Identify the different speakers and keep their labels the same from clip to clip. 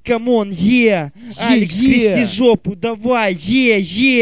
Speaker 1: камон, Алекс, крести жопу, давай, Яу,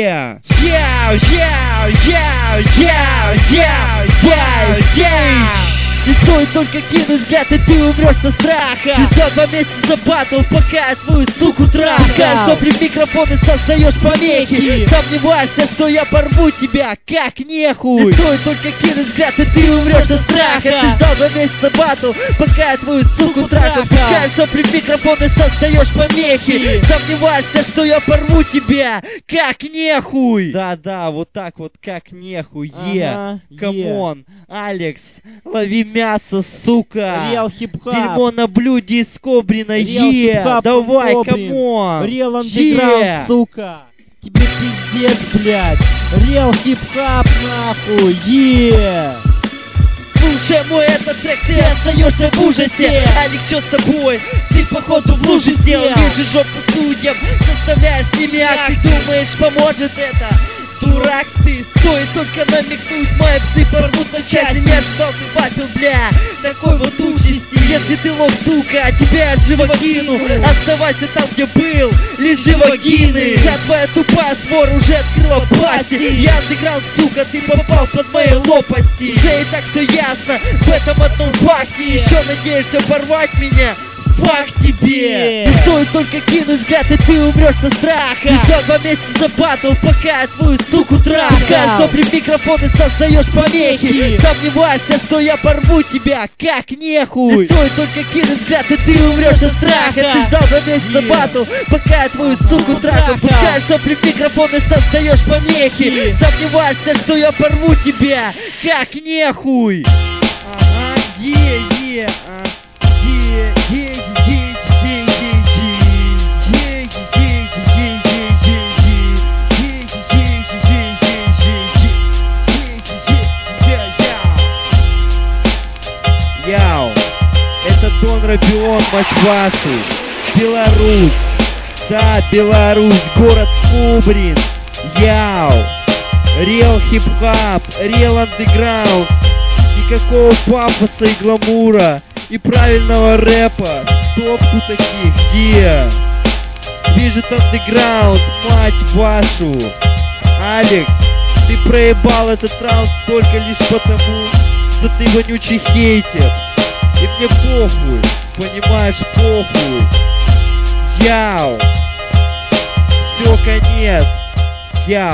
Speaker 1: не стоит только кинуть взгляд, и ты умрешь со страха. Ты за 2 месяца за батл, пока я твою суку трахал. Сопли в микрофон и создаешь помехи. Сомневаешься, что я порву тебя, как нехуй. Не стоит только кинуть взгляд, и ты умрешь со страха. Ты ждал 2 месяца батл, пока я твою суку трахал. Пускаешь сопли в микрофон и создаешь помехи. Сомневаешься, что я порву тебя, как нехуй. Да, вот так вот, как нехуй, камон, Алекс, лови мясо, сука.
Speaker 2: Real хип-хап.
Speaker 1: Дерьмо на блюде из Кобрина, давай, камон.
Speaker 2: Real underground, сука. Тебе пиздец, блядь. Real хип-хап, нахуй,
Speaker 1: Слушай мой этот трек, ты остаешься в ужасе. Алекс, что с тобой? Ты походу в луже сел. Лежишь жопу судьям, составляешь с ними акты. Думаешь, поможет это? Дурак ты, стоит только намекнуть, мои псы порвут на части. Не ожидал ты батл, бля, такой вот участи. Если ты лох, сука, тебя я живо кину. Оставайся там, где был, лежи вагины. Вся твоя тупая свора уже открыла пасти. Я андеграунд, сука, ты попал под мои лопасти. Уже и так все ясно, в этом одном факте. Еще надеешься порвать меня? Фак тебе! Не стоит только кинуть взгляд, и ты умрешь со страха. Ты за 2 месяца за батл, пока я твою суку трахал. Сопли в микрофон и создаешь помехи. Сомневаешься, что я порву тебя, как нехуй. Не стоит только кинуть взгляд, и ты умрешь со страха. Ты ждал 2 месяца за батл, пока я твою суку трахал. Пускаешь сопли в микрофон и создаешь помехи. Сомневаешься, что я порву тебя, как нехуй. Это Дон Робион, мать вашу. Беларусь. Да, Беларусь, город Кобрин. Real хип-хап, Real underground. Никакого пафоса и гламура. И правильного рэпа. Топку таких, Движет андеграунд, мать вашу. Алекс, ты проебал этот раунд только лишь потому, что ты вонючий хейтер. И мне похуй, понимаешь, похуй. Все, конец.